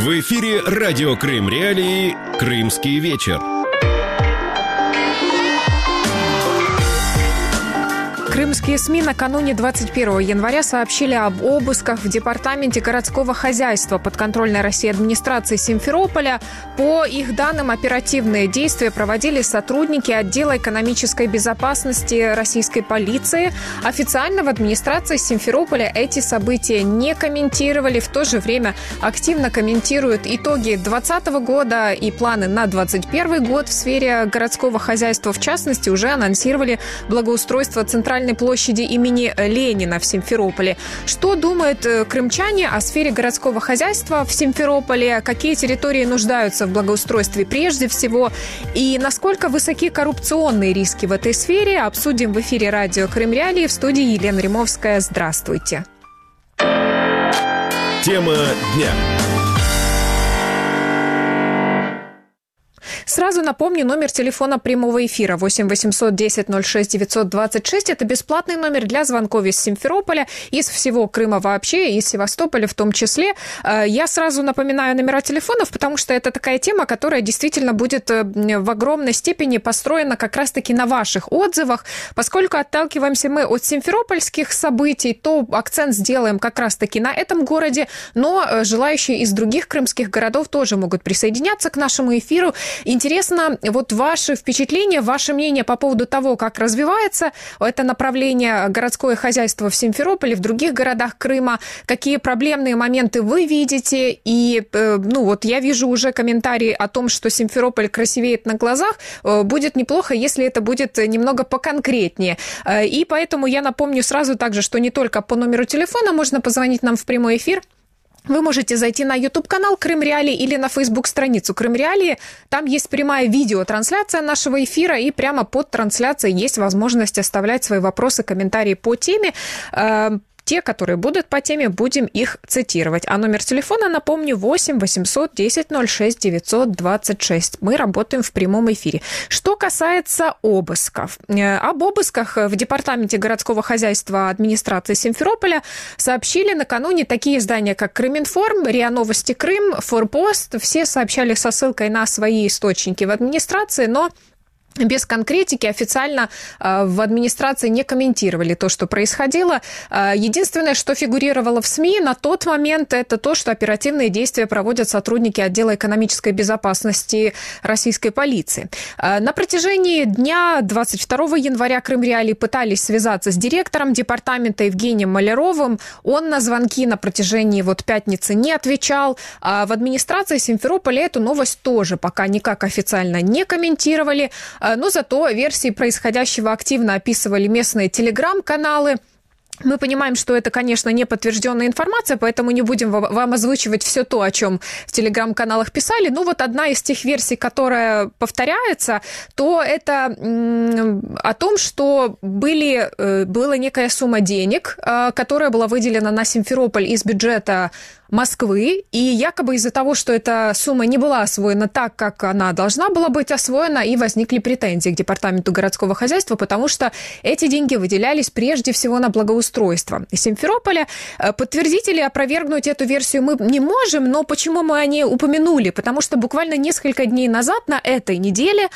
В эфире радио Крым Реалии «Крымский вечер». Крымские СМИ накануне 21 января сообщили об обысках в Департаменте городского хозяйства подконтрольной России администрации Симферополя. По их данным, оперативные действия проводили сотрудники отдела экономической безопасности российской полиции. Официально в администрации Симферополя эти события не комментировали. В то же время активно комментируют итоги 2020 года и планы на 2021 год в сфере городского хозяйства. В частности, уже анонсировали благоустройство центральной площади имени Ленина в Симферополе. Что думают крымчане о сфере городского хозяйства в Симферополе? Какие территории нуждаются в благоустройстве прежде всего? И насколько высоки коррупционные риски в этой сфере? Обсудим в эфире радио Крым Реалии. В студии Елена Римовская. Здравствуйте. Тема дня. Сразу напомню номер телефона прямого эфира 8 800 10 06 926. Это бесплатный номер для звонков из Симферополя, из всего Крыма вообще, из Севастополя в том числе. Я сразу напоминаю номера телефонов, потому что это такая тема, которая действительно будет в огромной степени построена как раз-таки на ваших отзывах. Поскольку отталкиваемся мы от симферопольских событий, то акцент сделаем как раз-таки на этом городе, но желающие из других крымских городов тоже могут присоединяться к нашему эфиру. Интересно, вот ваши впечатления, ваше мнение по поводу того, как развивается это направление городское хозяйство в Симферополе, в других городах Крыма, какие проблемные моменты вы видите. И, я вижу уже комментарии о том, что Симферополь красивеет на глазах. Будет неплохо, если это будет немного поконкретнее. И поэтому я напомню сразу также, что не только по номеру телефона можно позвонить нам в прямой эфир. Вы можете зайти на YouTube-канал Крым Реалии или на Facebook-страницу Крым Реалии. Там есть прямая видеотрансляция нашего эфира, и прямо под трансляцией есть возможность оставлять свои вопросы, комментарии по теме. Те, которые будут по теме, будем их цитировать. А номер телефона, напомню, 8 800 10 06 926. Мы работаем в прямом эфире. Что касается обысков. Об обысках в Департаменте городского хозяйства администрации Симферополя сообщили накануне такие издания, как Крыминформ, РИА Новости Крым, Форпост. Все сообщали со ссылкой на свои источники в администрации, но без конкретики официально в администрации не комментировали то, что происходило. Единственное, что фигурировало в СМИ на тот момент, это то, что оперативные действия проводят сотрудники отдела экономической безопасности российской полиции. На протяжении дня 22 января Крым Реалии пытались связаться с директором департамента Евгением Маляровым. Он на звонки на протяжении пятницы не отвечал. А в администрации Симферополя эту новость тоже пока никак официально не комментировали. Но зато версии происходящего активно описывали местные телеграм-каналы. Мы понимаем, что это, конечно, не подтвержденная информация, поэтому не будем вам озвучивать все то, о чем в телеграм-каналах писали. Одна из тех версий, которая повторяется, то это о том, что была некая сумма денег, которая была выделена на Симферополь из бюджета Москвы, и якобы из-за того, что эта сумма не была освоена так, как она должна была быть освоена, и возникли претензии к Департаменту городского хозяйства, потому что эти деньги выделялись прежде всего на благоустройство Симферополя. Подтвердить или опровергнуть эту версию мы не можем, но почему мы о ней упомянули? Потому что буквально несколько дней назад, на этой неделе,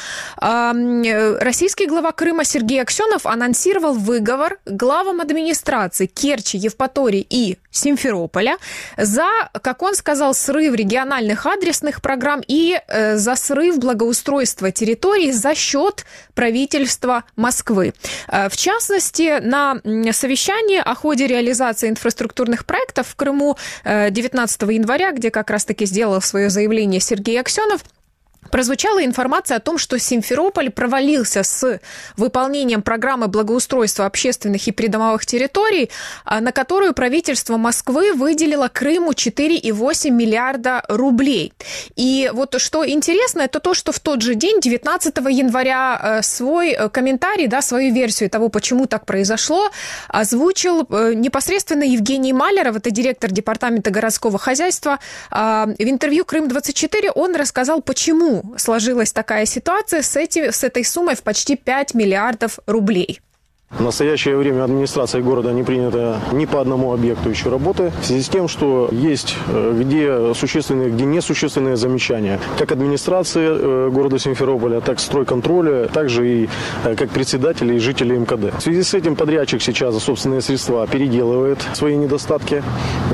российский глава Крыма Сергей Аксенов анонсировал выговор главам администрации Керчи, Евпатории и Симферополя за, как он сказал, срыв региональных адресных программ и за срыв благоустройства территорий за счет правительства Москвы. В частности, на совещании о ходе реализации инфраструктурных проектов в Крыму 19 января, где как раз-таки сделал свое заявление Сергей Аксенов, прозвучала информация о том, что Симферополь провалился с выполнением программы благоустройства общественных и придомовых территорий, на которую правительство Москвы выделило Крыму 4,8 миллиарда рублей. И что интересно, это то, что в тот же день, 19 января, свой комментарий, свою версию того, почему так произошло, озвучил непосредственно Евгений Маляров, это директор Департамента городского хозяйства. В интервью «Крым-24» он рассказал, почему сложилась такая ситуация с этой суммой в почти 5 миллиардов рублей. В настоящее время администрацией города не принято ни по одному объекту еще работы, в связи с тем, что есть где существенные, где несущественные замечания. Как администрации города Симферополя, так и стройконтроля, также и как председатели и жители МКД. В связи с этим подрядчик сейчас за собственные средства переделывает свои недостатки.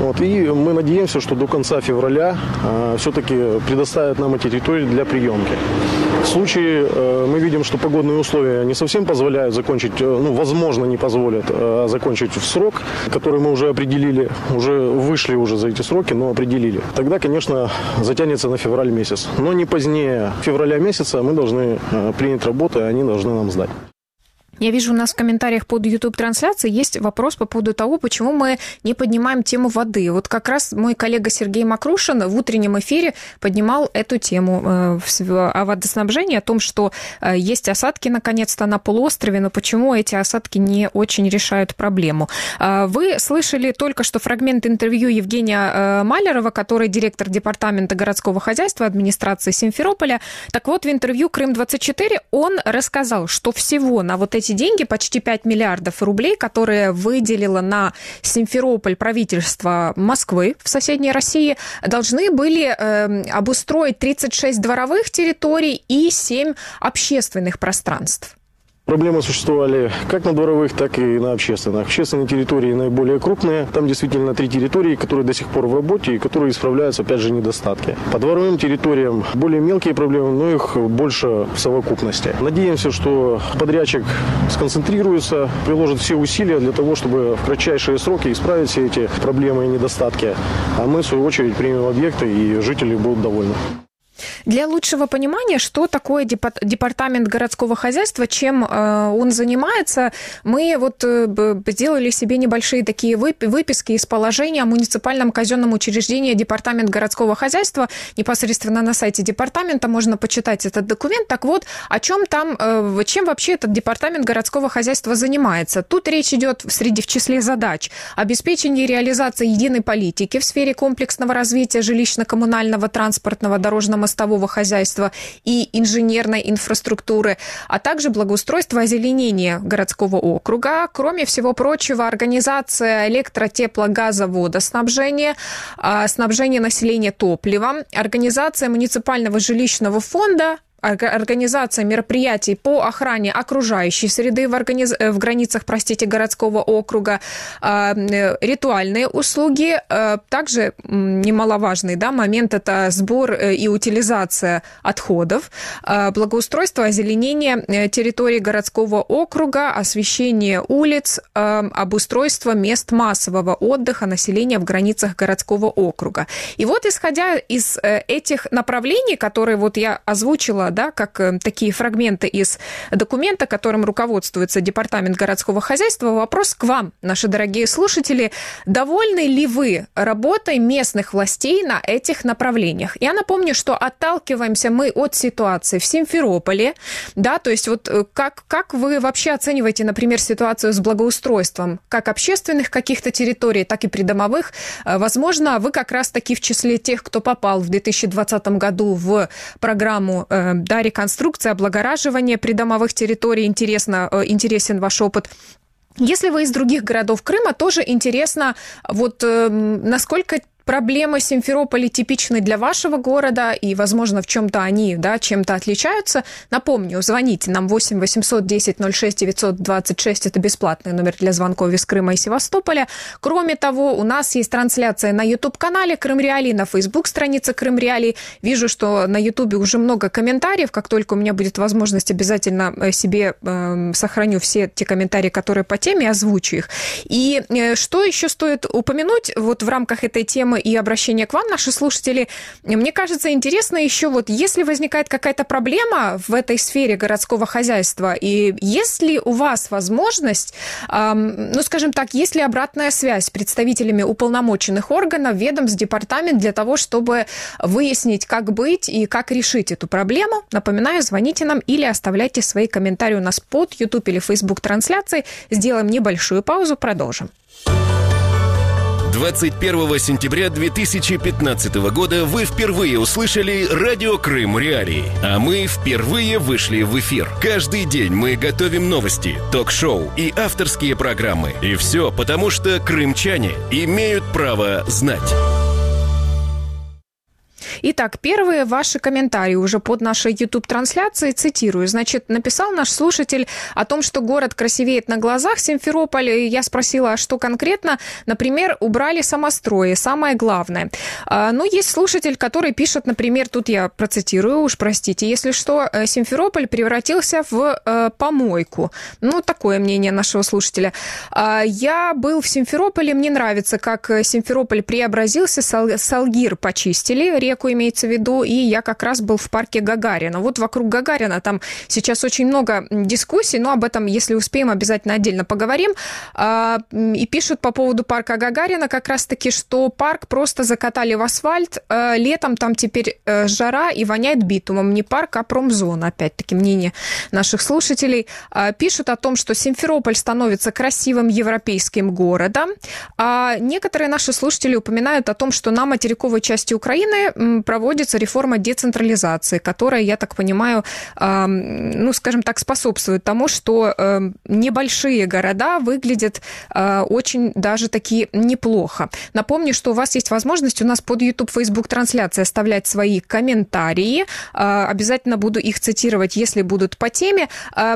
И мы надеемся, что до конца февраля все-таки предоставят нам эти территории для приемки. В случае мы видим, что погодные условия не совсем позволяют закончить, возможно, не позволят закончить в срок, который мы уже определили, уже вышли уже за эти сроки, но определили. Тогда, конечно, затянется на февраль месяц. Но не позднее февраля месяца мы должны принять работу, и они должны нам сдать. Я вижу, у нас в комментариях под YouTube-трансляцией есть вопрос по поводу того, почему мы не поднимаем тему воды. Вот как раз мой коллега Сергей Макрушин в утреннем эфире поднимал эту тему о водоснабжении, о том, что есть осадки, наконец-то, на полуострове, но почему эти осадки не очень решают проблему. Вы слышали только что фрагмент интервью Евгения Малярова, который директор департамента городского хозяйства администрации Симферополя. Так вот, в интервью «Крым-24» он рассказал, что всего на вот эти деньги, почти 5 миллиардов рублей, которые выделило на Симферополь правительство Москвы в соседней России, должны были обустроить 36 дворовых территорий и 7 общественных пространств. Проблемы существовали как на дворовых, так и на общественных. Общественные территории наиболее крупные. Там действительно 3 территории, которые до сих пор в работе и которые исправляются, опять же, недостатки. По дворовым территориям более мелкие проблемы, но их больше в совокупности. Надеемся, что подрядчик сконцентрируется, приложит все усилия для того, чтобы в кратчайшие сроки исправить все эти проблемы и недостатки. А мы, в свою очередь, примем объекты, и жители будут довольны. Для лучшего понимания, что такое департамент городского хозяйства, чем он занимается, мы сделали себе небольшие такие выписки из положения о муниципальном казенном учреждении департамент городского хозяйства. Непосредственно на сайте департамента можно почитать этот документ. Так вот, о чем там, чем вообще этот департамент городского хозяйства занимается? Тут речь идет в числе задач обеспечение и реализация единой политики в сфере комплексного развития жилищно-коммунального, транспортного, дорожно-мостового хозяйства и инженерной инфраструктуры, а также благоустройство и озеленение городского округа. Кроме всего прочего, организация электро-, тепло-, газа-, водоснабжения, снабжение населения топливом, организация муниципального жилищного фонда, организация мероприятий по охране окружающей среды в границах, городского округа, ритуальные услуги, также немаловажный момент – это сбор и утилизация отходов, благоустройство, озеленение территории городского округа, освещение улиц, обустройство мест массового отдыха населения в границах городского округа. И вот, исходя из этих направлений, которые я озвучила, как такие фрагменты из документа, которым руководствуется Департамент городского хозяйства. Вопрос к вам, наши дорогие слушатели. Довольны ли вы работой местных властей на этих направлениях? Я напомню, что отталкиваемся мы от ситуации в Симферополе. То есть как вы вообще оцениваете, например, ситуацию с благоустройством как общественных каких-то территорий, так и придомовых? Возможно, вы как раз-таки в числе тех, кто попал в 2020 году в программу реконструкция, облагораживание придомовых территорий. Интересен ваш опыт. Если вы из других городов Крыма, тоже интересно, насколько проблемы Симферополя типичны для вашего города, и, возможно, в чем-то они чем-то отличаются. Напомню, звоните нам 8 800 10 06 926, это бесплатный номер для звонков из Крыма и Севастополя. Кроме того, у нас есть трансляция на YouTube-канале Крым Реалии, на Facebook-странице Крым Реалии. Вижу, что на YouTube уже много комментариев. Как только у меня будет возможность, обязательно себе сохраню все те комментарии, которые по теме, озвучу их. И что еще стоит упомянуть в рамках этой темы и обращение к вам, наши слушатели, мне кажется, интересно еще если возникает какая-то проблема в этой сфере городского хозяйства, и есть ли у вас возможность, скажем так, есть ли обратная связь с представителями уполномоченных органов, ведомств, департамент для того, чтобы выяснить, как быть и как решить эту проблему? Напоминаю, звоните нам или оставляйте свои комментарии у нас под YouTube или Facebook трансляцией. Сделаем небольшую паузу, продолжим. 21 сентября 2015 года вы впервые услышали «Радио Крым Реалии», а мы впервые вышли в эфир. Каждый день мы готовим новости, ток-шоу и авторские программы. И все потому, что крымчане имеют право знать. Итак, первые ваши комментарии уже под нашей YouTube-трансляцией, цитирую. Значит, написал наш слушатель о том, что город красивеет на глазах, Симферополь. Я спросила, а что конкретно? Например, убрали самострои, самое главное. Но есть слушатель, который пишет, например, тут я процитирую, уж простите, если что, Симферополь превратился в помойку. Ну, такое мнение нашего слушателя. Я был в Симферополе, мне нравится, как Симферополь преобразился, Салгир почистили, реку имеется в виду, и я как раз был в парке Гагарина. Вот вокруг Гагарина там сейчас очень много дискуссий, но об этом, если успеем, обязательно отдельно поговорим. И пишут по поводу парка Гагарина как раз-таки, что парк просто закатали в асфальт, летом там теперь жара и воняет битумом. Не парк, а промзона, опять-таки, мнение наших слушателей. Пишут о том, что Симферополь становится красивым европейским городом. А некоторые наши слушатели упоминают о том, что на материковой части Украины проводится реформа децентрализации, которая, я так понимаю, ну, скажем так, способствует тому, что небольшие города выглядят очень даже таки неплохо. Напомню, что у вас есть возможность у нас под YouTube, Facebook трансляции оставлять свои комментарии. Обязательно буду их цитировать, если будут по теме.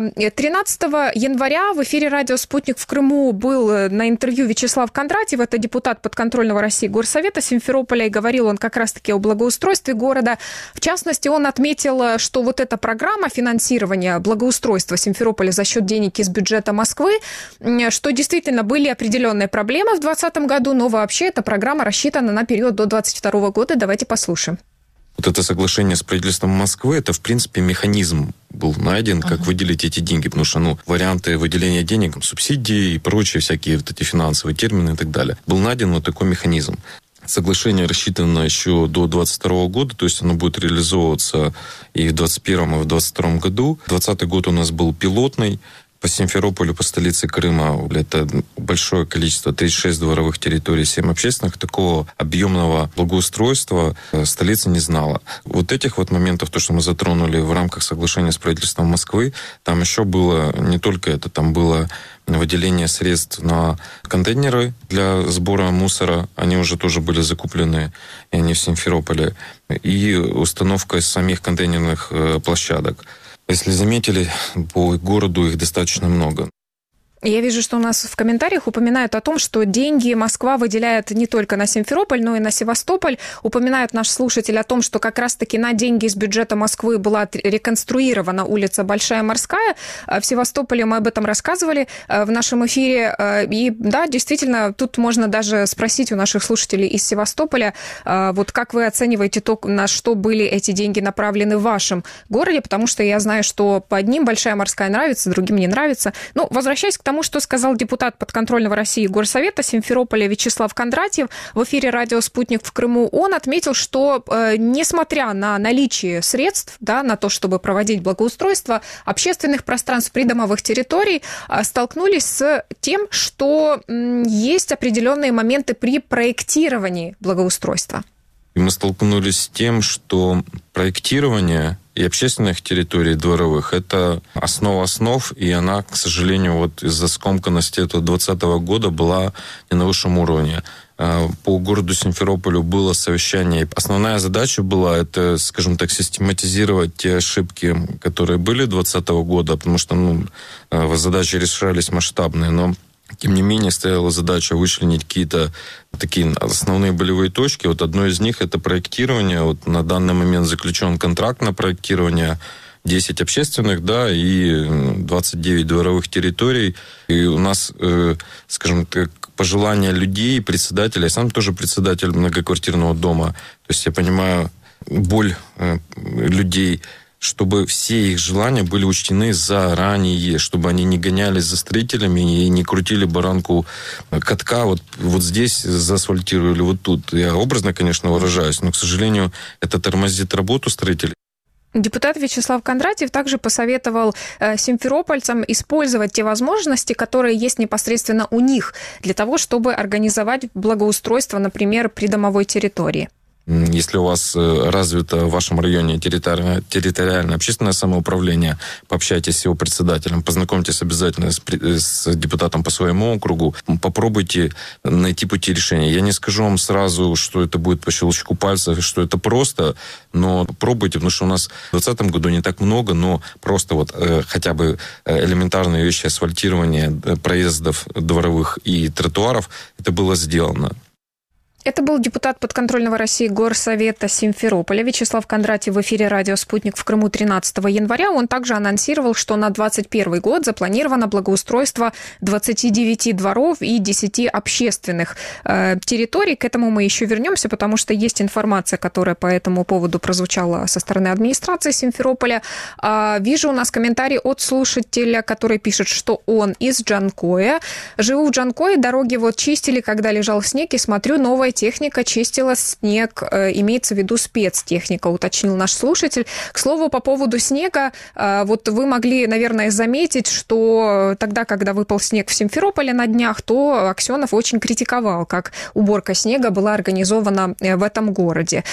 13 января в эфире радио «Спутник» в Крыму был на интервью Вячеслав Кондратьев, это депутат подконтрольного России Горсовета Симферополя, и говорил он как раз-таки о благоустройстве города. В частности, он отметил, что вот эта программа финансирования благоустройства Симферополя за счет денег из бюджета Москвы, что действительно были определенные проблемы в 2020 году, но вообще эта программа рассчитана на период до 2022 года. Давайте послушаем. Вот это соглашение с правительством Москвы, это, в принципе, механизм был найден, как выделить эти деньги, потому что, варианты выделения денег, субсидии и прочие всякие вот эти финансовые термины и так далее, был найден вот такой механизм. Соглашение рассчитано еще до 2022 года, то есть оно будет реализовываться и в 2021, и в 2022 году. 2020 год у нас был пилотный. По Симферополю, по столице Крыма, это большое количество, 36 дворовых территорий, 7 общественных. Такого объемного благоустройства столица не знала. Вот этих вот моментов, то, что мы затронули в рамках соглашения с правительством Москвы, там еще было не только это, там было выделение средств на контейнеры для сбора мусора. Они уже тоже были закуплены, и они в Симферополе. И установка самих контейнерных площадок. Если заметили, по городу их достаточно много. Я вижу, что у нас в комментариях упоминают о том, что деньги Москва выделяет не только на Симферополь, но и на Севастополь. Упоминают наш слушатель о том, что как раз-таки на деньги из бюджета Москвы была реконструирована улица Большая Морская. В Севастополе мы об этом рассказывали в нашем эфире. И да, действительно, тут можно даже спросить у наших слушателей из Севастополя, вот как вы оцениваете то, на что были эти деньги направлены в вашем городе, потому что я знаю, что по одним Большая Морская нравится, другим не нравится. Ну, возвращаясь к тому, что сказал депутат подконтрольного России Горсовета Симферополя Вячеслав Кондратьев в эфире радио «Спутник» в Крыму, он отметил, что несмотря на наличие средств, да, на то, чтобы проводить благоустройство общественных пространств, придомовых территорий, столкнулись с тем, что есть определенные моменты при проектировании благоустройства. И мы столкнулись с тем, что проектирование и общественных территорий дворовых – это основа основ, и она, к сожалению, вот из-за скомканности этого 2020 года была не на высшем уровне. По городу Симферополю было совещание. Основная задача была, это, скажем так, систематизировать те ошибки, которые были 2020 года, потому что задачи решались масштабные, но тем не менее, стояла задача вычленить какие-то такие основные болевые точки. Вот одно из них – это проектирование. Вот на данный момент заключен контракт на проектирование 10 общественных, да, и 29 дворовых территорий. И у нас, скажем так, пожелания людей, председателя, я сам тоже председатель многоквартирного дома. То есть я понимаю боль людей, чтобы все их желания были учтены заранее, чтобы они не гонялись за строителями и не крутили баранку катка, вот здесь заасфальтировали, вот тут. Я образно, конечно, выражаюсь, но, к сожалению, это тормозит работу строителей. Депутат Вячеслав Кондратьев также посоветовал симферопольцам использовать те возможности, которые есть непосредственно у них, для того, чтобы организовать благоустройство, например, придомовой территории. Если у вас развито в вашем районе территориальное общественное самоуправление, пообщайтесь с его председателем, познакомьтесь обязательно с депутатом по своему округу, попробуйте найти пути решения. Я не скажу вам сразу, что это будет по щелчку пальцев, что это просто, но пробуйте, потому что у нас в 2020 году не так много, но просто вот хотя бы элементарные вещи, асфальтирование проездов дворовых и тротуаров, это было сделано. Это был депутат подконтрольного России Горсовета Симферополя Вячеслав Кондратьев в эфире радио «Спутник» в Крыму 13 января. Он также анонсировал, что на 2021 год запланировано благоустройство 29 дворов и 10 общественных территорий. К этому мы еще вернемся, потому что есть информация, которая по этому поводу прозвучала со стороны администрации Симферополя. Вижу у нас комментарий от слушателя, который пишет, что он из Джанкоя. Живу в Джанкое, дороги вот чистили, когда лежал снег, и смотрю, новая техника чистила снег, имеется в виду спецтехника, уточнил наш слушатель. К слову, по поводу снега, вот вы могли, наверное, заметить, что тогда, когда выпал снег в Симферополе на днях, то Аксенов очень критиковал, как уборка снега была организована в этом городе.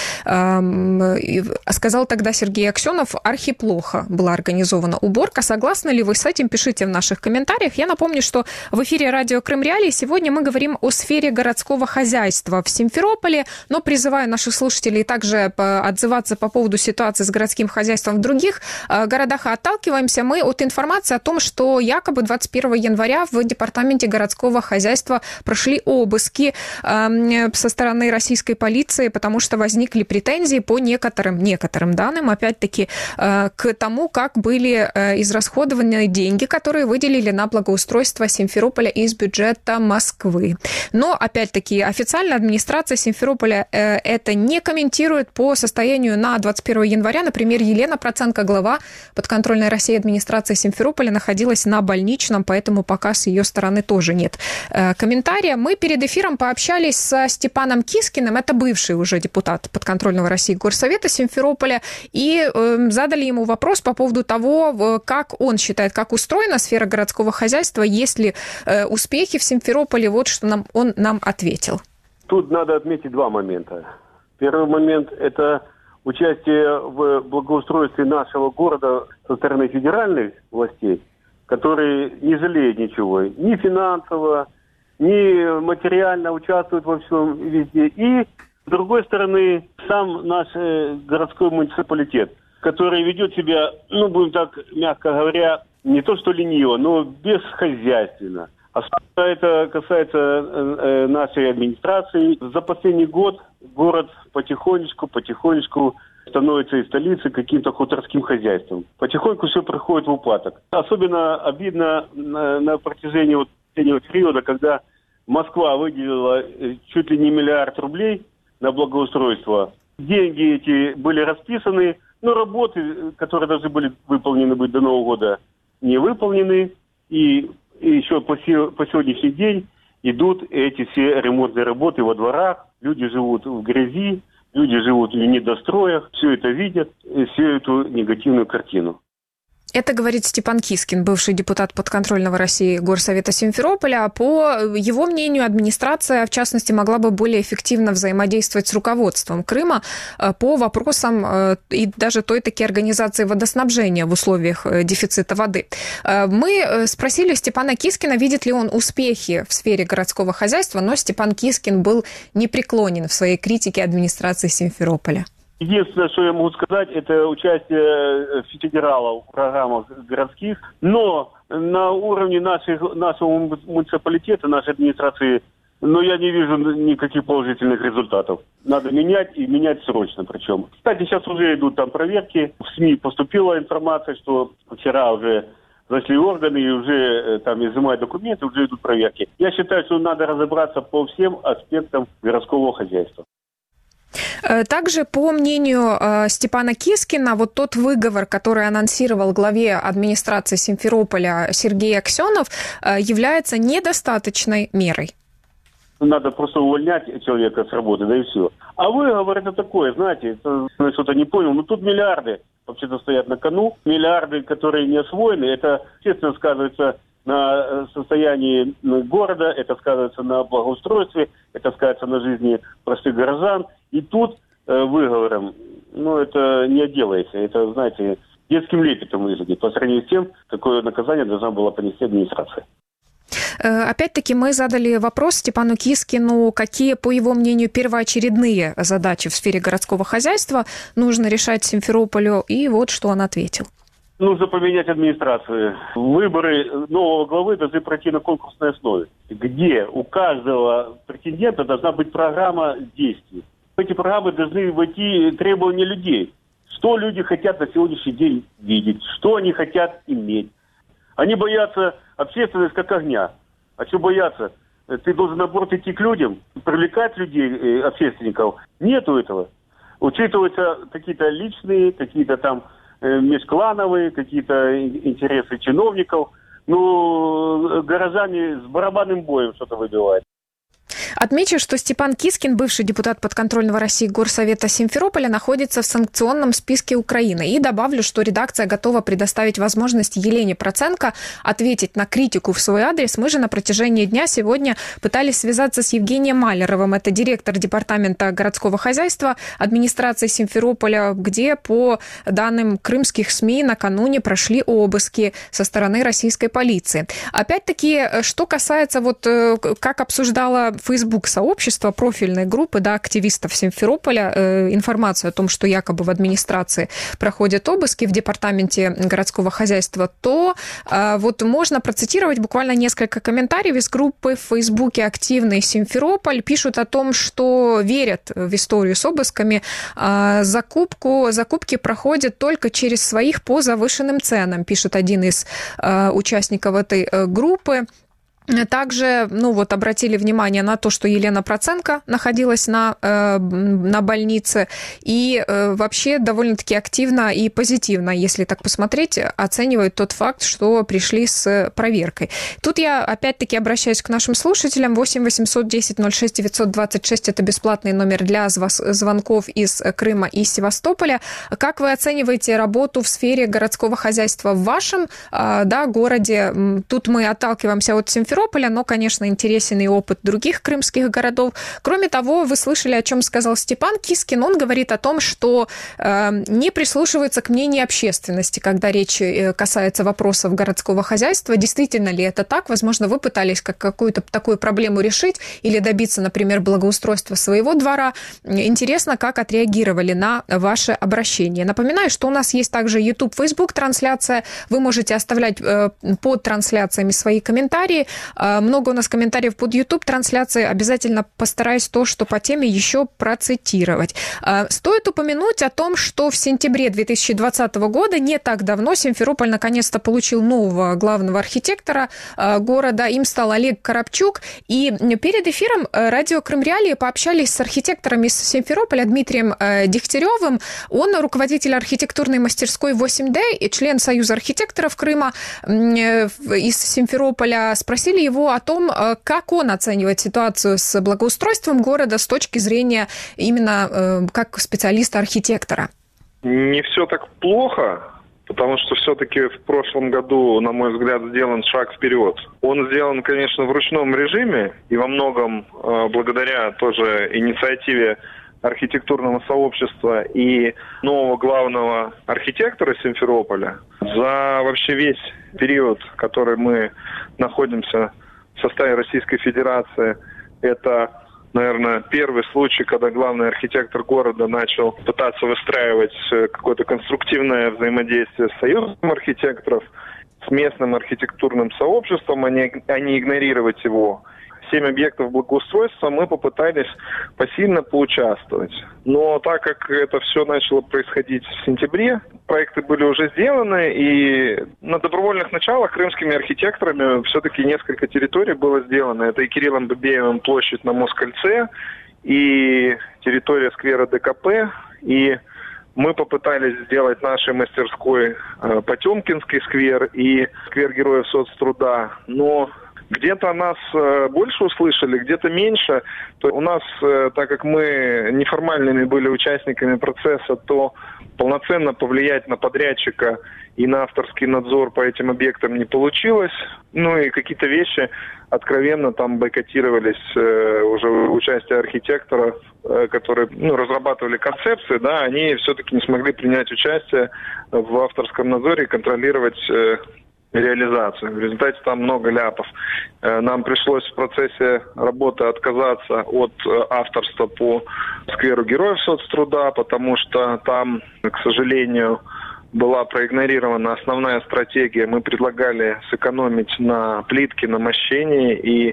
Сказал тогда Сергей Аксенов, архиплохо была организована уборка. Согласны ли вы с этим? Пишите в наших комментариях. Я напомню, что в эфире радио Крым Реалии сегодня мы говорим о сфере городского хозяйства в Симферополе, но призываю наших слушателей также отзываться по поводу ситуации с городским хозяйством в других городах. Отталкиваемся мы от информации о том, что якобы 21 января в департаменте городского хозяйства прошли обыски со стороны российской полиции, потому что возникли претензии по некоторым данным, опять-таки, к тому, как были израсходованы деньги, которые выделили на благоустройство Симферополя из бюджета Москвы. Но, опять-таки, официально администрация Симферополя это не комментирует. По состоянию на 21 января, например, Елена Проценко, глава подконтрольной России администрации Симферополя, находилась на больничном, поэтому пока с ее стороны тоже нет комментария. Мы перед эфиром пообщались со Степаном Кискиным, это бывший уже депутат подконтрольного России Горсовета Симферополя, и задали ему вопрос по поводу того, как он считает, как устроена сфера городского хозяйства, есть ли успехи в Симферополе. Вот что он нам ответил. Тут надо отметить два момента. Первый момент – это участие в благоустройстве нашего города со стороны федеральных властей, которые не жалеют ничего, ни финансово, ни материально участвуют во всем везде. И, с другой стороны, сам наш городской муниципалитет, который ведет себя, будем так мягко говоря, не то что лениво, но бесхозяйственно. Особенно это касается нашей администрации. За последний год город потихонечку становится из столицы каким-то хуторским хозяйством. Потихоньку все приходит в упадок. Особенно обидно на протяжении последнего периода, когда Москва выделила чуть ли не 1 миллиард рублей на благоустройство. Деньги эти были расписаны, но работы, которые должны были выполнены быть до Нового года, не выполнены. И еще по сегодняшний день идут эти все ремонтные работы во дворах. Люди живут в грязи, люди живут в недостроях. Все это видят, всю эту негативную картину. Это говорит Степан Кискин, бывший депутат подконтрольного России Горсовета Симферополя. По его мнению, администрация, в частности, могла бы более эффективно взаимодействовать с руководством Крыма по вопросам и даже той-таки организации водоснабжения в условиях дефицита воды. Мы спросили Степана Кискина, видит ли он успехи в сфере городского хозяйства, но Степан Кискин был непреклонен в своей критике администрации Симферополя. Единственное, что я могу сказать, это участие федералов в программах городских. Но на уровне нашего муниципалитета, нашей администрации, я не вижу никаких положительных результатов. Надо менять, и менять срочно причем. Кстати, сейчас уже идут там проверки. В СМИ поступила информация, что вчера уже зашли органы и уже там изымают документы, уже идут проверки. Я считаю, что надо разобраться по всем аспектам городского хозяйства. Также, по мнению Степана Кискина, вот тот выговор, который анонсировал главе администрации Симферополя Сергей Аксенов, является недостаточной мерой. Надо просто увольнять человека с работы, да и все. А выговор это такое, знаете, это, что-то не понял. Тут миллиарды вообще-то стоят на кону. Миллиарды, которые не освоены, это, естественно, сказывается на состоянии города, это сказывается на благоустройстве, это сказывается на жизни простых горожан. И тут выговором, это не отделается. Это, знаете, детским лепетом выглядит по сравнению с тем, какое наказание должна была понести администрация. Опять-таки мы задали вопрос Степану Кискину, какие, по его мнению, первоочередные задачи в сфере городского хозяйства нужно решать Симферополю, и вот что он ответил. Нужно поменять администрацию. Выборы нового главы должны пройти на конкурсной основе, где у каждого претендента должна быть программа действий. В эти программы должны войти требования людей. Что люди хотят на сегодняшний день видеть, что они хотят иметь. Они боятся общественность как огня. А что бояться? Ты должен, наоборот, идти к людям, привлекать людей, общественников. Нету этого. Учитываются какие-то личные, какие-то там межклановые, какие-то интересы чиновников. Горожане с барабанным боем что-то выбивают. Отмечу, что Степан Кискин, бывший депутат подконтрольного России Горсовета Симферополя, находится в санкционном списке Украины. И добавлю, что редакция готова предоставить возможность Елене Проценко ответить на критику в свой адрес. Мы же на протяжении дня сегодня пытались связаться с Евгением Малеровым. Это директор департамента городского хозяйства администрации Симферополя, где, по данным крымских СМИ, накануне прошли обыски со стороны российской полиции. Опять-таки, что касается, как обсуждала Facebook-сообщество, профильной группы, активистов Симферополя, информацию о том, что якобы в администрации проходят обыски в департаменте городского хозяйства, то можно процитировать буквально несколько комментариев из группы в Фейсбуке «Активный Симферополь». Пишут о том, что верят в историю с обысками. Закупки проходят только через своих по завышенным ценам, пишет один из участников этой группы. Также, обратили внимание на то, что Елена Проценко находилась на больнице и вообще довольно-таки активно и позитивно, если так посмотреть, оценивают тот факт, что пришли с проверкой. Тут я опять-таки обращаюсь к нашим слушателям. 8 800 10 06 926 – это бесплатный номер для звонков из Крыма и Севастополя. Как вы оцениваете работу в сфере городского хозяйства в вашем городе? Тут мы отталкиваемся от Симферополя, но, конечно, интересен и опыт других крымских городов. Кроме того, вы слышали, о чем сказал Степан Кискин. Он говорит о том, что не прислушивается к мнению общественности, когда речь касается вопросов городского хозяйства. Действительно ли это так? Возможно, вы пытались какую-то такую проблему решить или добиться, например, благоустройства своего двора. Интересно, как отреагировали на ваше обращение. Напоминаю, что у нас есть также YouTube, Facebook трансляция. Вы можете оставлять под трансляциями свои комментарии. Много у нас комментариев под YouTube-трансляцией. Обязательно постараюсь то, что по теме, еще процитировать. Стоит упомянуть о том, что в сентябре 2020 года, не так давно, Симферополь наконец-то получил нового главного архитектора города. Им стал Олег Коробчук. И перед эфиром радио Крым Реалии пообщались с архитектором из Симферополя Дмитрием Дегтяревым. Он руководитель архитектурной мастерской 8D и член Союза архитекторов Крыма из Симферополя. Спросили его о том, как он оценивает ситуацию с благоустройством города с точки зрения именно как специалиста-архитектора. Не все так плохо, потому что все-таки в прошлом году, на мой взгляд, сделан шаг вперед. Он сделан, конечно, в ручном режиме и во многом благодаря тоже инициативе архитектурного сообщества и нового главного архитектора Симферополя. За вообще весь период, который мы находимся в составе Российской Федерации, это, наверное, первый случай, когда главный архитектор города начал пытаться выстраивать какое-то конструктивное взаимодействие с союзом архитекторов, с местным архитектурным сообществом, а не игнорировать его. 7 объектов благоустройства мы попытались посильно поучаствовать. Но так как это все начало происходить в сентябре, проекты были уже сделаны, и на добровольных началах крымскими архитекторами все-таки несколько территорий было сделано. Это и Кириллом Бабеевым площадь на Москальце, и территория сквера ДКП, и мы попытались сделать нашей мастерской Потемкинский сквер и сквер Героев Соцтруда, но Где-то нас больше услышали, где-то меньше. То у нас, так как мы неформальными были участниками процесса, то полноценно повлиять на подрядчика и на авторский надзор по этим объектам не получилось. Ну и какие-то вещи откровенно там бойкотировались уже участие архитекторов, которые разрабатывали концепции, да, они все-таки не смогли принять участие в авторском надзоре и контролировать реализацию. В результате там много ляпов. Нам пришлось в процессе работы отказаться от авторства по скверу Героев соцтруда, потому что там, к сожалению, была проигнорирована основная стратегия. Мы предлагали сэкономить на плитке, на мощении и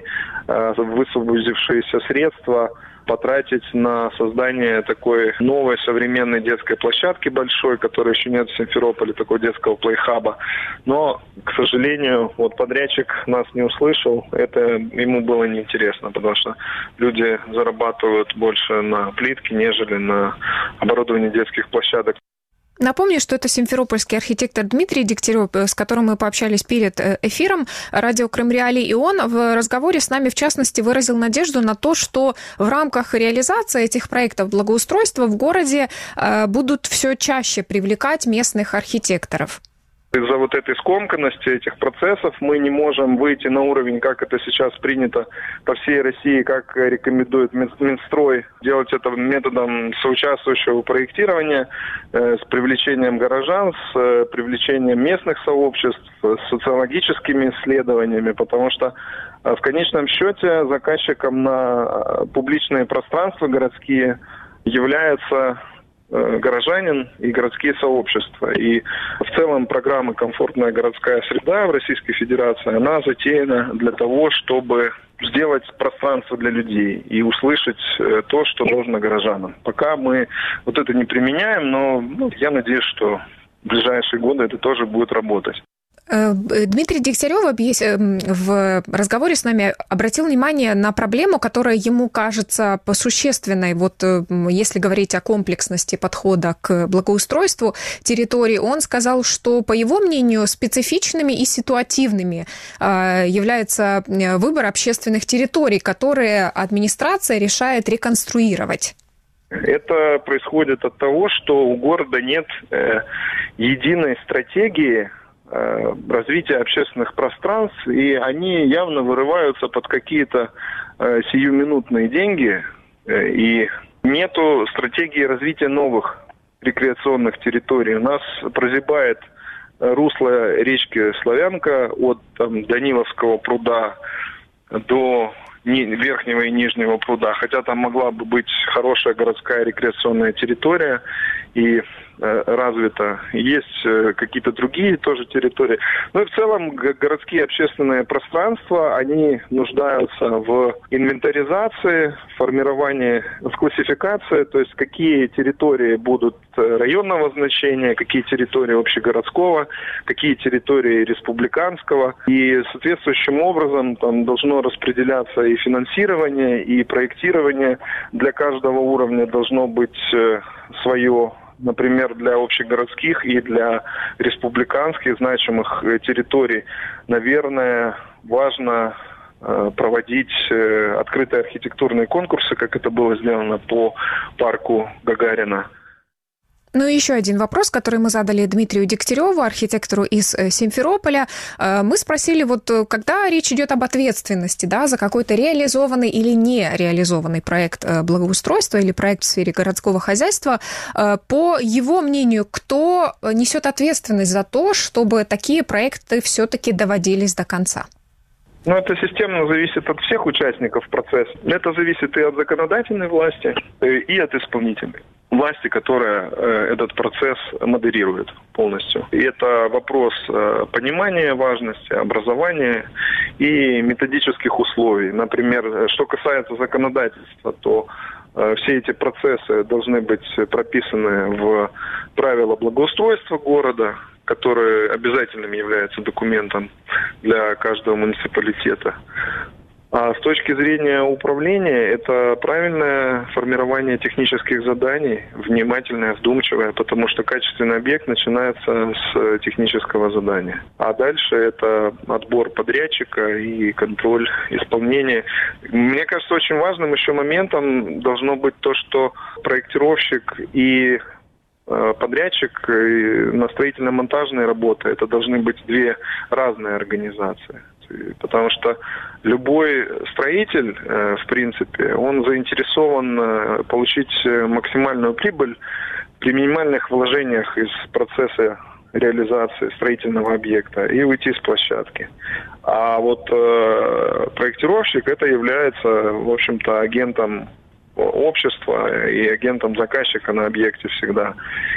высвободившиеся средства потратить на создание такой новой современной детской площадки большой, которой еще нет в Симферополе, такого детского плейхаба. Но, к сожалению, подрядчик нас не услышал. Это ему было неинтересно, потому что люди зарабатывают больше на плитке, нежели на оборудовании детских площадок. Напомню, что это симферопольский архитектор Дмитрий Дегтярев, с которым мы пообщались перед эфиром радио Крым Реалии, и он в разговоре с нами, в частности, выразил надежду на то, что в рамках реализации этих проектов благоустройства в городе будут все чаще привлекать местных архитекторов. Из-за этой скомканности этих процессов мы не можем выйти на уровень, как это сейчас принято по всей России, как рекомендует Минстрой, делать это методом соучаствующего проектирования, с привлечением горожан, с привлечением местных сообществ, с социологическими исследованиями, потому что в конечном счете заказчиком на публичные пространства городские является горожанин и городские сообщества. И в целом программа «Комфортная городская среда» в Российской Федерации, она затеяна для того, чтобы сделать пространство для людей и услышать то, что нужно горожанам. Пока мы это не применяем, но я надеюсь, что в ближайшие годы это тоже будет работать. Дмитрий Дегтярев в разговоре с нами обратил внимание на проблему, которая ему кажется существенной. Если говорить о комплексности подхода к благоустройству территории, он сказал, что, по его мнению, специфичными и ситуативными является выбор общественных территорий, которые администрация решает реконструировать. Это происходит от того, что у города нет единой стратегии развития общественных пространств, и они явно вырываются под какие-то сиюминутные деньги, и нету стратегии развития новых рекреационных территорий. У нас прозябает русло речки Славянка от Даниловского пруда до Верхнего и Нижнего пруда, хотя там могла бы быть хорошая городская рекреационная территория и развита. Есть какие-то другие тоже территории. Но и в целом городские общественные пространства, они нуждаются в инвентаризации, формировании, в классификации, то есть какие территории будут районного значения, какие территории общегородского, какие территории республиканского. И соответствующим образом там должно распределяться и финансирование, и проектирование. Для каждого уровня должно быть свое. Например, для общегородских и для республиканских значимых территорий, наверное, важно проводить открытые архитектурные конкурсы, как это было сделано по парку Гагарина. Ну и еще один вопрос, который мы задали Дмитрию Дегтяреву, архитектору из Симферополя. Мы спросили, когда речь идет об ответственности, за какой-то реализованный или не реализованный проект благоустройства или проект в сфере городского хозяйства, по его мнению, кто несет ответственность за то, чтобы такие проекты все-таки доводились до конца? Это системно зависит от всех участников процесса. Это зависит и от законодательной власти, и от исполнительной власти, которая этот процесс модерирует полностью. И это вопрос понимания важности, образования и методических условий. Например, что касается законодательства, то все эти процессы должны быть прописаны в правила благоустройства города, которые обязательным являются документом для каждого муниципалитета. А с точки зрения управления, это правильное формирование технических заданий, внимательное, вдумчивое, потому что качественный объект начинается с технического задания. А дальше это отбор подрядчика и контроль исполнения. Мне кажется, очень важным еще моментом должно быть то, что проектировщик и подрядчик на строительно-монтажные работы, это должны быть две разные организации. Потому что любой строитель, в принципе, он заинтересован получить максимальную прибыль при минимальных вложениях из процесса реализации строительного объекта и уйти с площадки. А вот проектировщик это является, в общем-то, агентом общества и агентом заказчика на объекте всегда.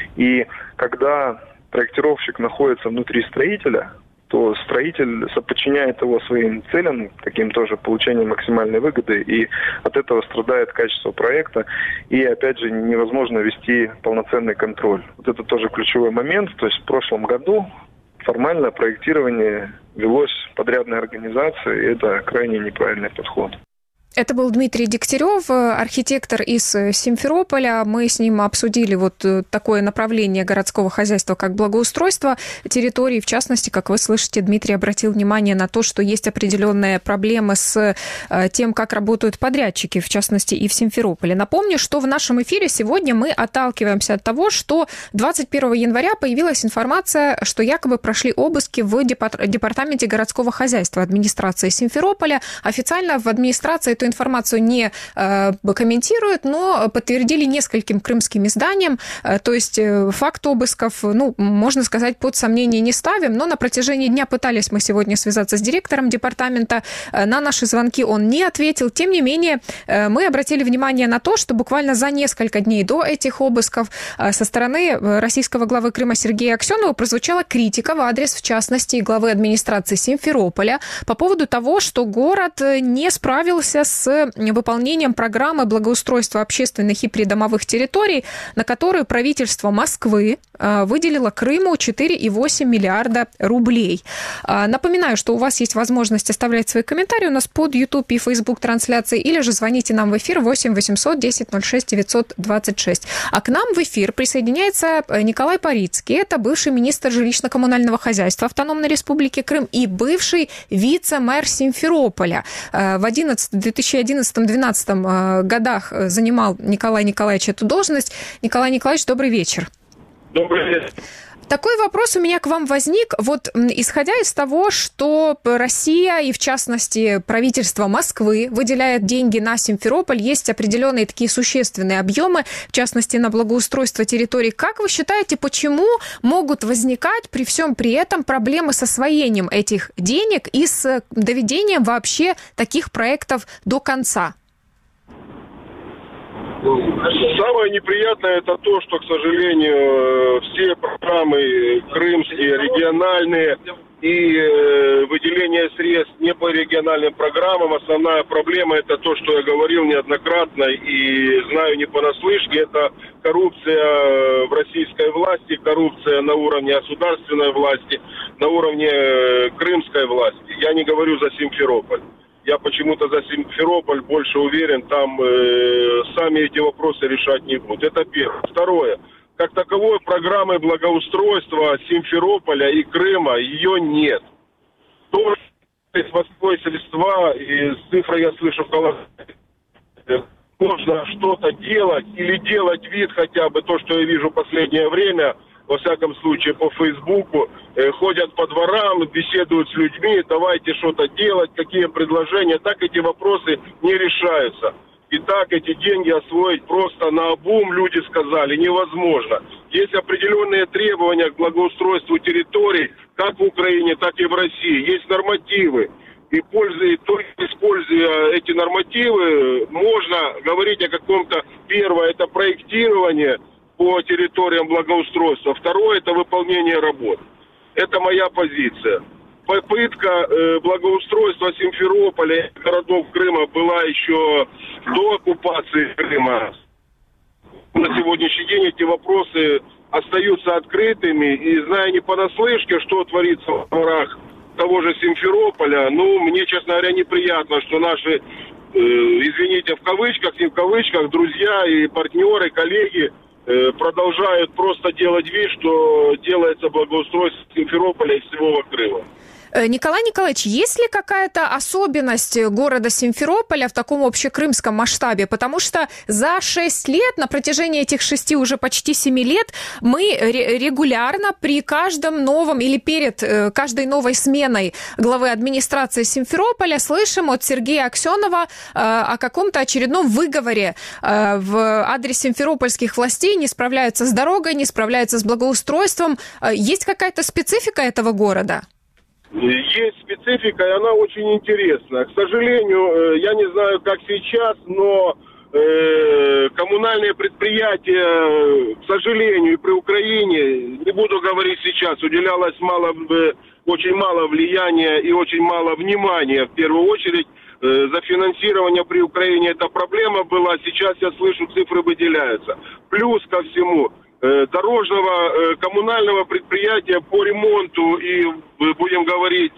И когда проектировщик находится внутри строителя, то строитель соподчиняет его своим целям, таким тоже получением максимальной выгоды, и от этого страдает качество проекта, и, опять же, невозможно вести полноценный контроль. Вот это тоже ключевой момент, то есть в прошлом году формально проектирование велось подрядной организацией, и это крайне неправильный подход. Это был Дмитрий Дегтярев, архитектор из Симферополя. Мы с ним обсудили вот такое направление городского хозяйства, как благоустройство территорий. В частности, как вы слышите, Дмитрий обратил внимание на то, что есть определенные проблемы с тем, как работают подрядчики, в частности, и в Симферополе. Напомню, что в нашем эфире сегодня мы отталкиваемся от того, что 21 января появилась информация, что якобы прошли обыски в департаменте городского хозяйства администрации Симферополя. Официально в администрации эту информацию не комментируют, но подтвердили нескольким крымским изданиям. То есть факт обысков, можно сказать, под сомнение не ставим, но на протяжении дня пытались мы сегодня связаться с директором департамента. На наши звонки он не ответил. Тем не менее, мы обратили внимание на то, что буквально за несколько дней до этих обысков со стороны российского главы Крыма Сергея Аксенова прозвучала критика в адрес, в частности, главы администрации Симферополя по поводу того, что город не справился с выполнением программы благоустройства общественных и придомовых территорий, на которую правительство Москвы выделило Крыму 4,8 миллиарда рублей. Напоминаю, что у вас есть возможность оставлять свои комментарии у нас под YouTube и Facebook трансляции, или же звоните нам в эфир 8 800 10 06 926. А к нам в эфир присоединяется Николай Парицкий. Это бывший министр жилищно-коммунального хозяйства Автономной Республики Крым и бывший вице-мэр Симферополя. В 2011-2012 годах занимал Николай Николаевич эту должность. Николай Николаевич, добрый вечер. Добрый вечер. Такой вопрос у меня к вам возник. Вот исходя из того, что Россия и, в частности, правительство Москвы выделяет деньги на Симферополь, есть определенные такие существенные объемы, в частности, на благоустройство территорий. Как вы считаете, почему могут возникать при всем при этом проблемы с освоением этих денег и с доведением вообще таких проектов до конца? Самое неприятное это то, что, к сожалению, все программы крымские, региональные и выделение средств не по региональным программам. Основная проблема это то, что я говорил неоднократно и знаю не понаслышке, это коррупция в российской власти, коррупция на уровне государственной власти, на уровне крымской власти. Я не говорю за Симферополь. Я почему-то за Симферополь больше уверен, там сами эти вопросы решать не будут. Это первое. Второе. Как таковой программы благоустройства Симферополя и Крыма ее нет. То, что из Москвы средства, и цифры я слышу в колоссальных, можно что-то делать или делать вид хотя бы то, что я вижу в последнее время, во всяком случае по Фейсбуку, ходят по дворам, беседуют с людьми, давайте что-то делать, какие предложения. Так эти вопросы не решаются. И так эти деньги освоить просто наобум, люди сказали, невозможно. Есть определенные требования к благоустройству территорий, как в Украине, так и в России. Есть нормативы. И только используя эти нормативы, можно говорить о каком-то, первое, это проектирование по территориям благоустройства. Второе, это выполнение работ. Это моя позиция. Попытка благоустройства Симферополя и городов Крыма была еще до оккупации Крыма. На сегодняшний день эти вопросы остаются открытыми. И зная не понаслышке, что творится в дворах того же Симферополя, мне, честно говоря, неприятно, что наши, извините, в кавычках, не в кавычках, друзья и партнеры, коллеги продолжают просто делать вид, что делается благоустройство Симферополя и всего Крыма. Николай Николаевич, есть ли какая-то особенность города Симферополя в таком общекрымском масштабе? Потому что за 6 лет, на протяжении этих 6 уже почти 7 лет, мы регулярно при каждом новом или перед каждой новой сменой главы администрации Симферополя слышим от Сергея Аксенова о каком-то очередном выговоре в адрес симферопольских властей, не справляются с дорогой, не справляются с благоустройством. Есть какая-то специфика этого города? Есть специфика, и она очень интересна. К сожалению, я не знаю, как сейчас, но коммунальные предприятия, к сожалению, при Украине, не буду говорить сейчас, уделялось очень мало влияния и очень мало внимания. В первую очередь, за финансирование при Украине эта проблема была. Сейчас я слышу, цифры выделяются. Плюс ко всему, дорожного коммунального предприятия по ремонту и, будем говорить,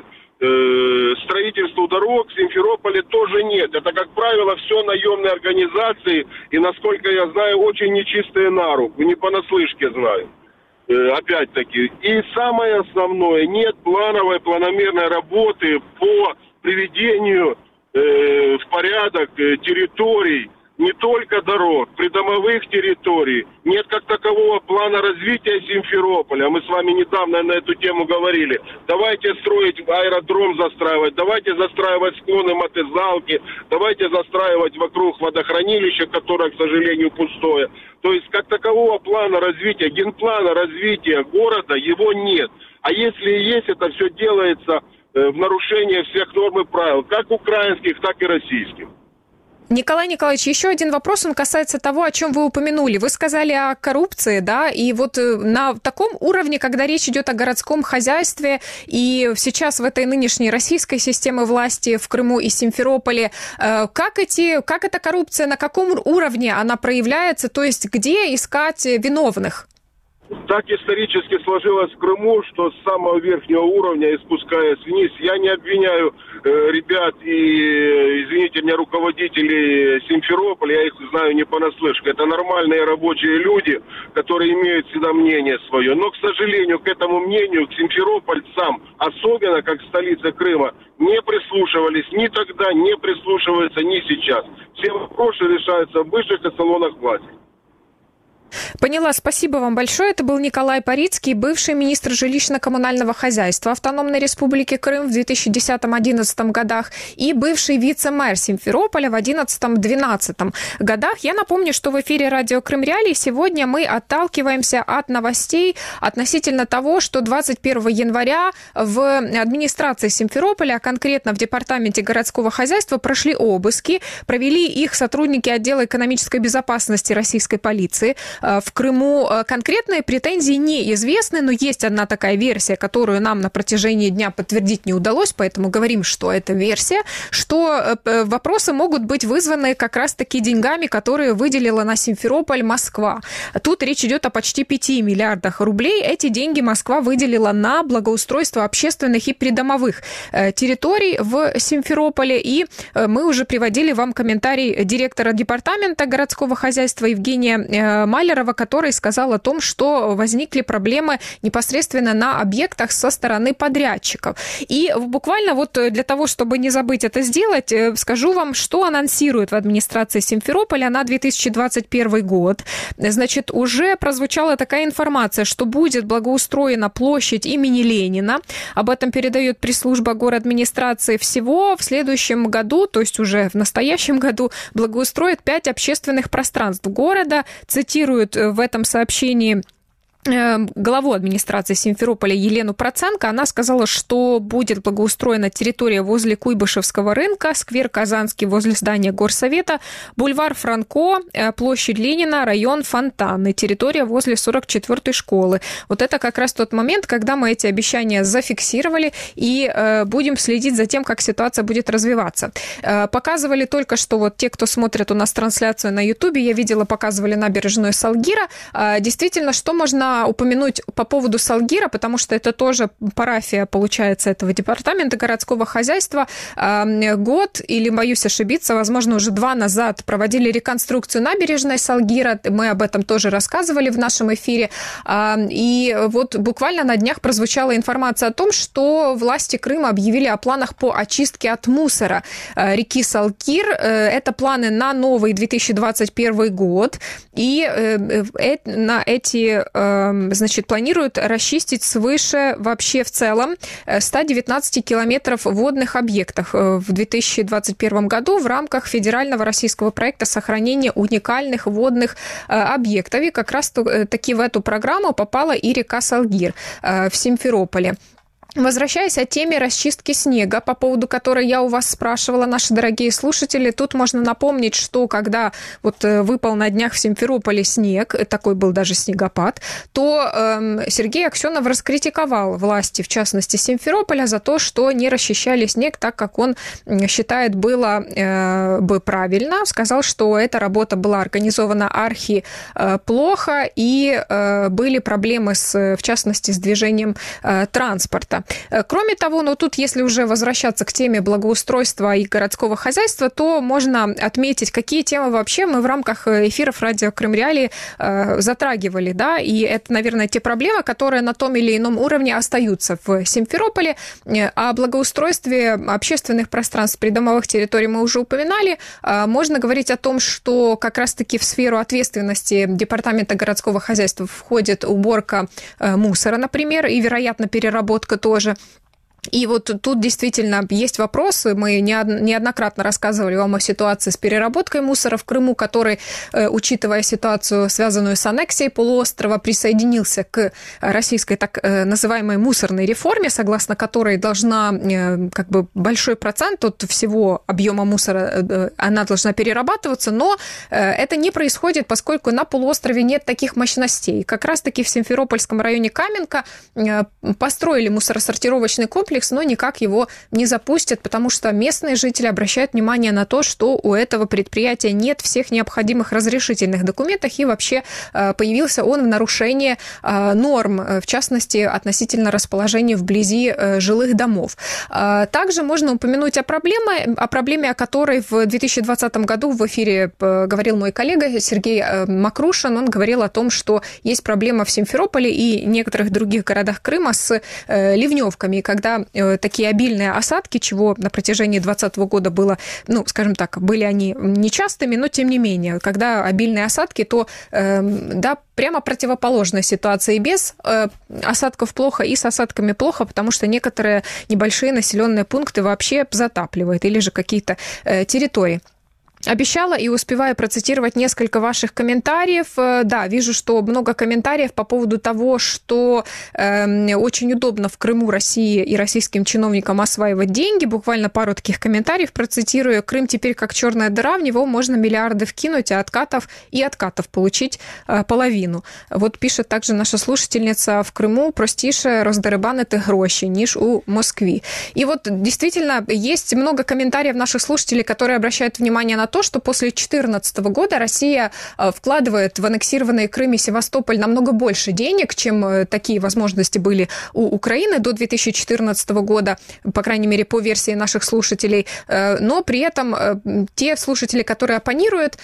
строительству дорог в Симферополе тоже нет. Это, как правило, все наемные организации и, насколько я знаю, очень нечистые на руку. Не понаслышке знаю. Опять-таки. И самое основное, нет плановой, планомерной работы по приведению в порядок территорий, не только дорог, придомовых территорий. Нет как такового плана развития Симферополя. Мы с вами недавно на эту тему говорили. Давайте строить аэродром, застраивать, давайте застраивать склоны мотозалки, давайте застраивать вокруг водохранилища, которое, к сожалению, пустое. То есть как такового плана развития, генплана развития города, его нет. А если и есть, это все делается в нарушение всех норм и правил, как украинских, так и российских. Николай Николаевич, еще один вопрос, он касается того, о чем вы упомянули. Вы сказали о коррупции, да, и вот на таком уровне, когда речь идет о городском хозяйстве, и сейчас в этой нынешней российской системе власти в Крыму и Симферополе, как эта коррупция, на каком уровне она проявляется, то есть где искать виновных? Так исторически сложилось в Крыму, что с самого верхнего уровня, и спускаясь вниз, я не обвиняю ребят и, извините меня, руководителей Симферополя, я их знаю не понаслышке. Это нормальные рабочие люди, которые имеют всегда мнение свое. Но, к сожалению, к этому мнению, к симферопольцам, особенно как столица Крыма, не прислушивались ни тогда, не прислушиваются ни сейчас. Все вопросы решаются в высших эшелонах власти. Поняла, спасибо вам большое. Это был Николай Парицкий, бывший министр жилищно-коммунального хозяйства Автономной Республики Крым в 2010-2011 годах и бывший вице-мэр Симферополя в 2011-2012 годах. Я напомню, что в эфире радио Крым Реалии сегодня мы отталкиваемся от новостей относительно того, что 21 января в администрации Симферополя, а конкретно в департаменте городского хозяйства, прошли обыски, провели их сотрудники отдела экономической безопасности российской полиции. В Крыму конкретные претензии неизвестны, но есть одна такая версия, которую нам на протяжении дня подтвердить не удалось, поэтому говорим, что это версия, что вопросы могут быть вызваны как раз-таки деньгами, которые выделила на Симферополь Москва. Тут речь идет о почти 5 миллиардах рублей. Эти деньги Москва выделила на благоустройство общественных и придомовых территорий в Симферополе, и мы уже приводили вам комментарий директора департамента городского хозяйства Евгения Малерова, который сказал о том, что возникли проблемы непосредственно на объектах со стороны подрядчиков. И буквально вот для того, чтобы не забыть это сделать, скажу вам, что анонсирует в администрации Симферополя на 2021 год. Значит, уже прозвучала такая информация, что будет благоустроена площадь имени Ленина. Об этом передает пресс-служба городадминистрации. Всего в следующем году, то есть уже в настоящем году, благоустроит 5 общественных пространств города. Цитирует в этом сообщении главу администрации Симферополя Елену Проценко. Она сказала, что будет благоустроена территория возле Куйбышевского рынка, сквер Казанский возле здания Горсовета, бульвар Франко, площадь Ленина, район Фонтанный, территория возле 44-й школы. Вот это как раз тот момент, когда мы эти обещания зафиксировали и будем следить за тем, как ситуация будет развиваться. Показывали только что вот те, кто смотрит у нас трансляцию на Ютубе, я видела, показывали набережную Салгира. Действительно, что можно нужно упомянуть по поводу Салгира, потому что это тоже парафия, получается, этого департамента городского хозяйства. Год, или, боюсь ошибиться, возможно, уже 2 назад проводили реконструкцию набережной Салгира. Мы об этом тоже рассказывали в нашем эфире. И вот буквально на днях прозвучала информация о том, что власти Крыма объявили о планах по очистке от мусора реки Салгир. Это планы на новый 2021 год. И на эти, значит, планируют расчистить свыше вообще в целом 119 километров водных объектов в 2021 году в рамках федерального российского проекта сохранения уникальных водных объектов. И как раз таки в эту программу попала и река Салгир в Симферополе. Возвращаясь о теме расчистки снега, по поводу которой я у вас спрашивала, наши дорогие слушатели, тут можно напомнить, что когда вот выпал на днях в Симферополе снег, такой был даже снегопад, то Сергей Аксенов раскритиковал власти, в частности Симферополя, за то, что не расчищали снег так, как он считает было бы правильно. Сказал, что эта работа была организована плохо и были проблемы, в частности, с движением транспорта. Кроме того, тут, если уже возвращаться к теме благоустройства и городского хозяйства, то можно отметить, какие темы вообще мы в рамках эфиров радио Крым Реалии затрагивали, да, и это, наверное, те проблемы, которые на том или ином уровне остаются в Симферополе. О благоустройстве общественных пространств, придомовых территорий мы уже упоминали. Можно говорить о том, что как раз-таки в сферу ответственности Департамента городского хозяйства входит уборка мусора, например, и, вероятно, переработка тоже. И вот тут действительно есть вопросы. Мы неоднократно рассказывали вам о ситуации с переработкой мусора в Крыму, который, учитывая ситуацию, связанную с аннексией полуострова, присоединился к российской так называемой мусорной реформе, согласно которой должна, как бы, большой процент от всего объема мусора, она должна перерабатываться, но это не происходит, поскольку на полуострове нет таких мощностей. Как раз-таки в Симферопольском районе Каменка построили мусоросортировочный комплекс, но никак его не запустят, потому что местные жители обращают внимание на то, что у этого предприятия нет всех необходимых разрешительных документов, и вообще появился он в нарушении норм, в частности, относительно расположения вблизи жилых домов. Также можно упомянуть о проблеме, о которой в 2020 году в эфире говорил мой коллега Сергей Макрушин. Он говорил о том, что есть проблема в Симферополе и некоторых других городах Крыма с ливневками, когда такие обильные осадки, чего на протяжении 2020 года было, скажем так, были они нечастыми, но тем не менее, когда обильные осадки, то, да, прямо противоположная ситуация. И без осадков плохо, и с осадками плохо, потому что некоторые небольшие населенные пункты вообще затапливают, или же какие-то территории. Обещала и успеваю процитировать несколько ваших комментариев. Да, вижу, что много комментариев по поводу того, что очень удобно в Крыму России и российским чиновникам осваивать деньги. Буквально пару таких комментариев процитирую. Крым теперь как черная дыра, в него можно миллиарды вкинуть, а откатов получить половину. Вот пишет также наша слушательница: в Крыму простіше роздерибанити гроші, ніж у Москве. И вот действительно есть много комментариев наших слушателей, которые обращают внимание на то, что после 2014 года Россия вкладывает в аннексированный Крым и Севастополь намного больше денег, чем такие возможности были у Украины до 2014 года, по крайней мере, по версии наших слушателей. Но при этом те слушатели, которые оппонируют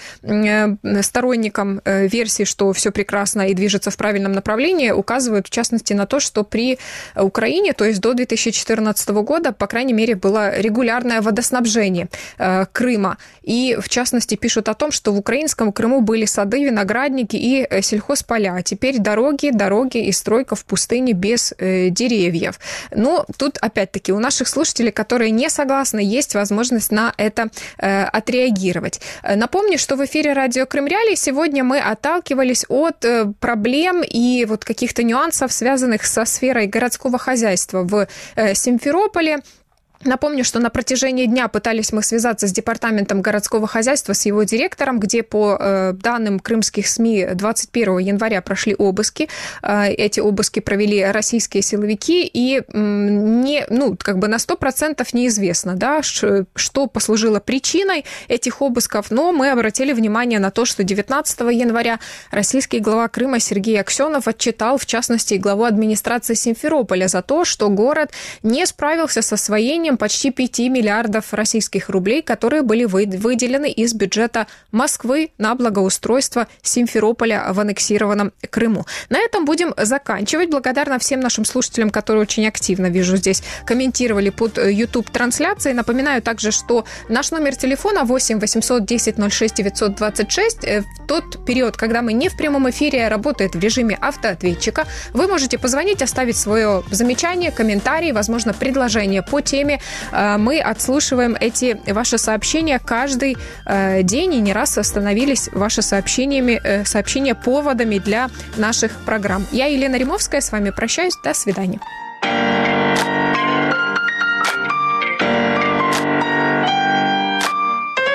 сторонникам версии, что все прекрасно и движется в правильном направлении, указывают, в частности, на то, что при Украине, то есть до 2014 года, по крайней мере, было регулярное водоснабжение Крыма. И, в частности, пишут о том, что в украинском Крыму были сады, виноградники и сельхозполя. А теперь дороги и стройка в пустыне без деревьев. Но тут, опять-таки, у наших слушателей, которые не согласны, есть возможность на это отреагировать. Напомню, что в эфире радио Крым Реалии сегодня мы отталкивались от проблем и вот каких-то нюансов, связанных со сферой городского хозяйства в Симферополе. Напомню, что на протяжении дня пытались мы связаться с департаментом городского хозяйства, с его директором, где по данным крымских СМИ 21 января прошли обыски. Эти обыски провели российские силовики, и на 100% неизвестно, да, что послужило причиной этих обысков, но мы обратили внимание на то, что 19 января российский глава Крыма Сергей Аксенов отчитал, в частности, главу администрации Симферополя за то, что город не справился с освоением почти 5 миллиардов российских рублей, которые были выделены из бюджета Москвы на благоустройство Симферополя в аннексированном Крыму. На этом будем заканчивать. Благодарна всем нашим слушателям, которые очень активно, вижу здесь, комментировали под YouTube-трансляцией. Напоминаю также, что наш номер телефона 8 810 06 926. В тот период, когда мы не в прямом эфире, работает в режиме автоответчика. Вы можете позвонить, оставить свое замечание, комментарий, возможно, предложение по теме. Мы отслушиваем эти ваши сообщения каждый день, и не раз становились ваши сообщения поводами для наших программ. Я, Елена Римовская, с вами прощаюсь. До свидания.